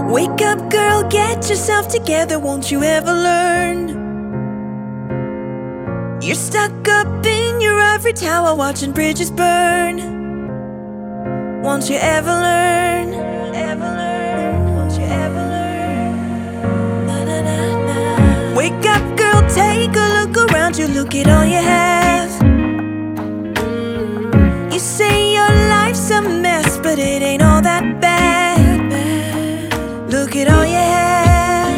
Wake up, girl, get yourself together, won't you ever learn? You're stuck up in your ivory tower watching bridges burn. Won't you ever learn? Ever learn? Won't you ever learn? Na, na, na, na. Wake up, girl, take a look around you, look at all you have. You say your life's a mess, but it ain't all that bad. Look at all you have.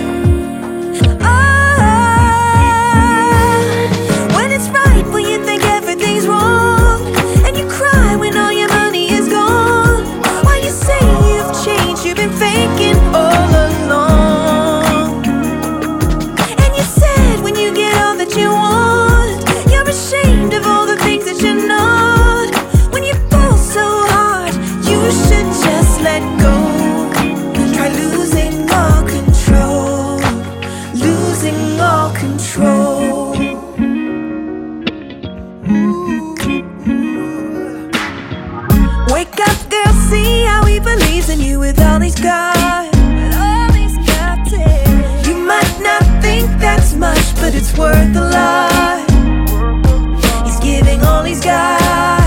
Oh, when it's right, when you think everything's wrong, and you cry when all your money is gone. Why you say you've changed, you've been faking all along. And you said when you get all that you want, you're ashamed of all the things that you're not. When you fall so hard, you should just let go. Try losing all control, losing all control. Wake up, girl, see how he believes in you with all he's got. You might not think that's much, but it's worth a lot. He's giving all he's got.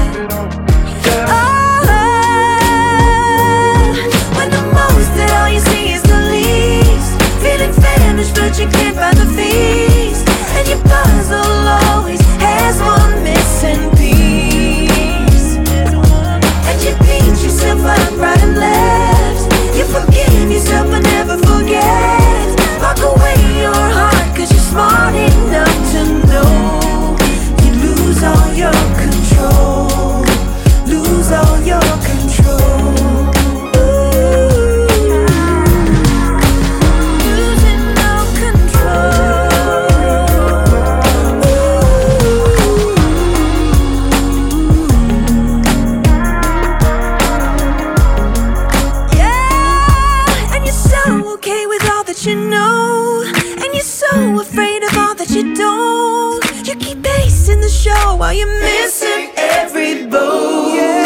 But you can't find the feast, and your puzzle always has one missing piece. And you beat yourself up right and left. You forgive yourself but never forget. Lock away your heart, cause you're smart enough to know you lose all your control, lose all your control. You know, and you're so afraid of all that you don't. You keep pacing the show while you're missing every beat.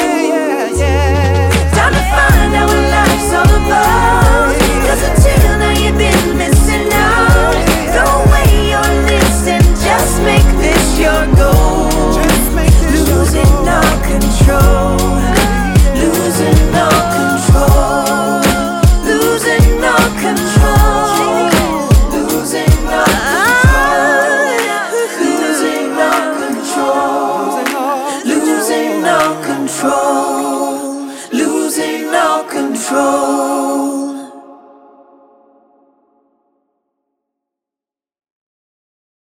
Time to find out what life's all about, cause until now you've been missing out. Throw away your list and just make this your goal. Losing all control, losing all control, losing all control. Losing all control.